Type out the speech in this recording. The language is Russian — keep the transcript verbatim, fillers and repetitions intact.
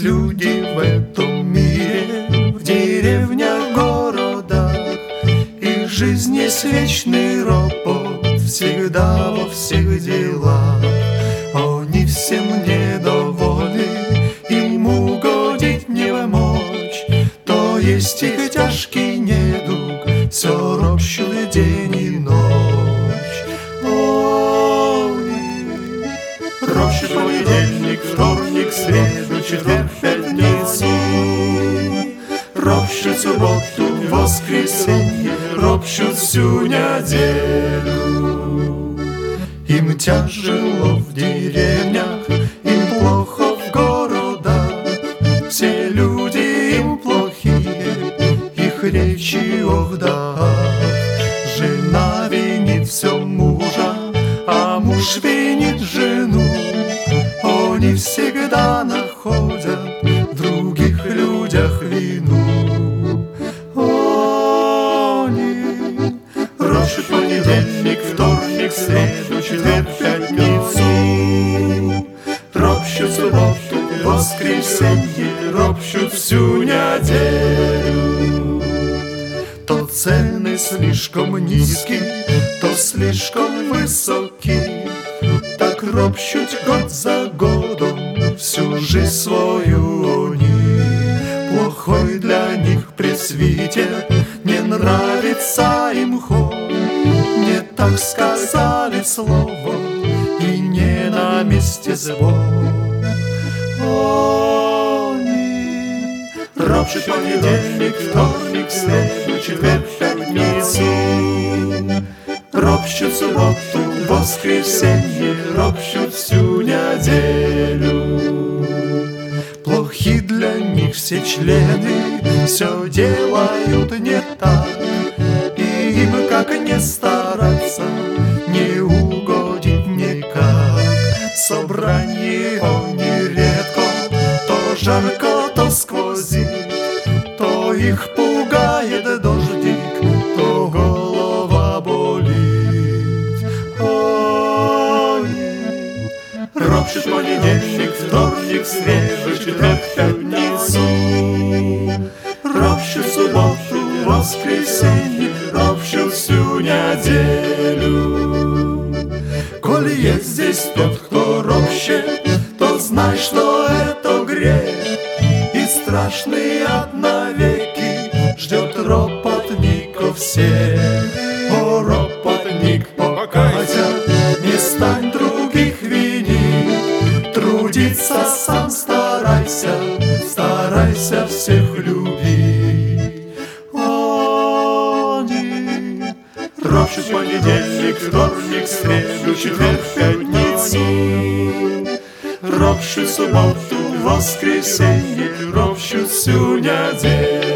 люди в этом мире, в деревнях, городах, их жизнь есть вечный ропот, всегда во всех делах. Они всем недовольны, им угодить не мочь, то есть их тяжкий недуг, все ропщут день и ночь. Они ропщут понедельник, вторник, среду, четверг, пятницу, ропщут субботу, воскресенье, ропщут всю неделю. Им тяжело в деревнях, им плохо в городах, все люди им плохие, их речи ох да. Жена винит все мужа, а муж винит жену. Они всегда находят в других людях вину. Они ропщут понедельник, вторник, среду, четверг, пятницу, ропщут субботу, воскресенье, ропщут всю неделю. То цены слишком низкие, то слишком высокие, так ропщут год за годом всю жизнь свою они. Плохой для них пресвитер, не нравится им ход, не так сказали слово, и не на месте сбор. Они ропщут понедельник, вторник, среду, четверг, пятницу, ропщут субботу, воскресенье, ропщут всю неделю. Плохи для них все члены, все делают не так, и им как не стараться, не угодить никак. Собрание нередко то жарко, то сквозит, то их пугает дождик, то голова болит. Они ропщут понедельник, вторник, среду, четверг, пятницу, ропщут субботу, воскресенье, ропщут всю неделю. Коли есть здесь тот, кто ропщет, то знай, что это грех, и страшный ад навеки ждет ропотников всех. О, ропотник, покайся, не стань других винить, трудиться сам старайся, старайся всех любить. Они ропщут понедельник, вторник, среду, четверг, пятницу, ропщут субботу, воскресенье, ропщут всю неделю.